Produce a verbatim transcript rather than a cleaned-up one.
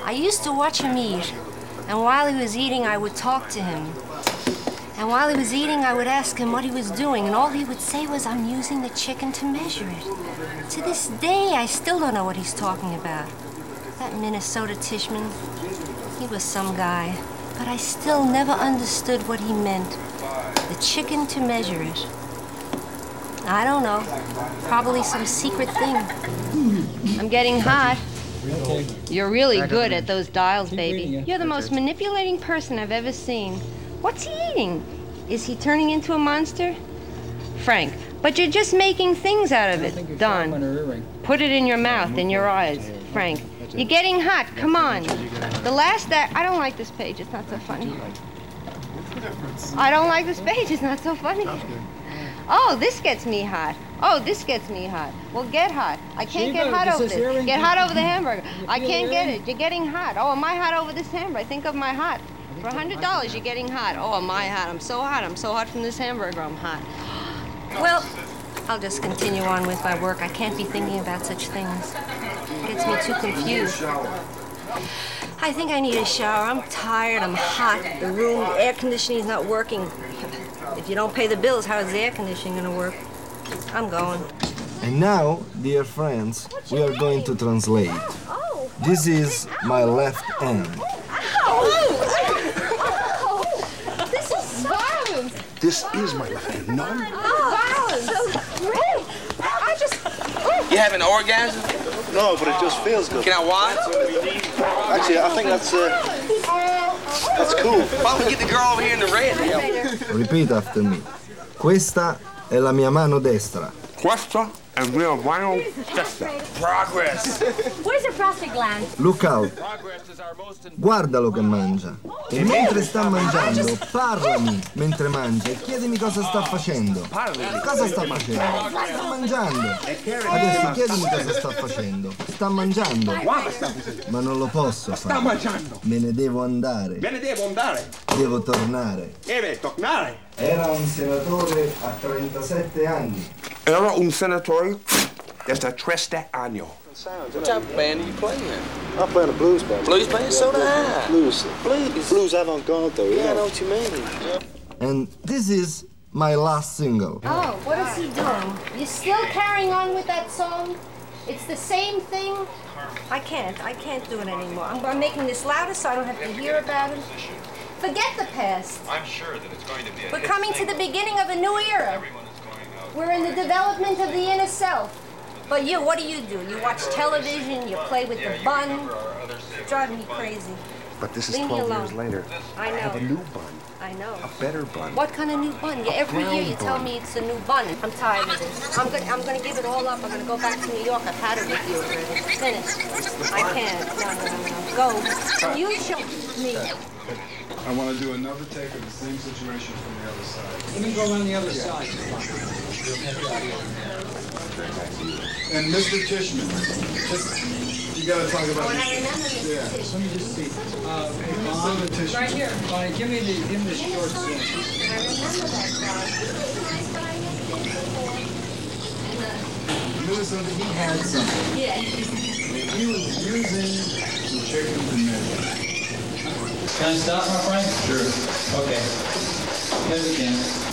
I used to watch him eat, and while he was eating, I would talk to him. And while he was eating, I would ask him what he was doing, and all he would say was, "I'm using the chicken to measure it." To this day, I still don't know what he's talking about. That Minnesota Tishman, he was some guy, but I still never understood what he meant. The chicken to measure it. I don't know. Probably some secret thing. I'm getting hot. You're really good at those dials, baby. You're the most manipulating person I've ever seen. What's he eating? Is he turning into a monster? Frank, but you're just making things out of it. Don, put it in your mouth, in your eyes. Frank, you're getting hot. Come on. The last act, I don't like this page. It's not so funny. I don't like this page. It's not so funny. Oh, this gets me hot. Oh, this gets me hot. Well, get hot. I can't get hot over this. Get hot over the hamburger. I can't get it. You're getting hot. Oh, am I hot over this hamburger? Think of my hot. For a hundred dollars, you're getting hot. Oh, am I hot? I'm so hot. I'm so hot from this hamburger. I'm hot. Well, I'll just continue on with my work. I can't be thinking about such things. It gets me too confused. I think I need a shower. I'm tired. I'm hot. The room, the air conditioning's not working. If you don't pay the bills, how is the air conditioning gonna work? I'm going. And now, dear friends, we are going to translate. This is my left hand. This is violent. This is my left hand. No. Violent. So great. I just. You having an orgasm? No, but it just feels good. Can I watch? Actually, I think that's uh, that's cool. Why don't we get the girl over here in the red to help? Repeat after me. Questa è la mia mano destra. Questa è mia mano destra. Progress. Where's your prostate gland? Look out. Guardalo che mangia. E mentre sta mangiando, parlami mentre mangia e chiedimi cosa sta facendo. Cosa sta facendo? Sta mangiando. Adesso chiedimi cosa sta facendo. Sta mangiando. Ma non lo posso fare. Sta mangiando. Me ne devo andare. Me ne devo andare. Devo tornare. Deve tornare. Era un senatore a trentasette anni. Era un senatore da trenta anni. What type of band are you playing in? I'm playing a blues band. Blues band? So do I. Blues. Blues. Blues avant-garde, though. Yeah, I Yeah. know what you mean. And this is my last single. Oh, what is he doing? You still carrying on with that song? It's the same thing? I can't. I can't do it anymore. I'm, I'm making this louder so I don't have to hear about it. Forget the past. I'm sure that it's going to be a We're hit coming to the single. beginning of a new era. Everyone is going out. We're in the development of the inner self. But you, what do you do? You watch television, you play with the bun. Drive me crazy. But this is Leave me twelve alone. years later. I know. have a new bun. I know. A better bun. What kind of new bun? Yeah, every year you tell bun. me it's a new bun. I'm tired of this. I'm gonna, I'm gonna give it all up. I'm gonna go back to New York. I've had it with you already. Finished. I can't. No, no, no, no. Go. You show me. I want to do another take of the same situation from the other side. Let me go on the other side. And Mister Tishman, you got to talk about When I this. remember this Yeah. petition. Let me just see. Uh, Mister Tishman. right here. Bonnie, give me the give me the short scene. I remember that guy. You knew something? He had something. Yeah. He was using the chicken to measure. Can I stop, my friend? Sure. Okay. Yes, we can.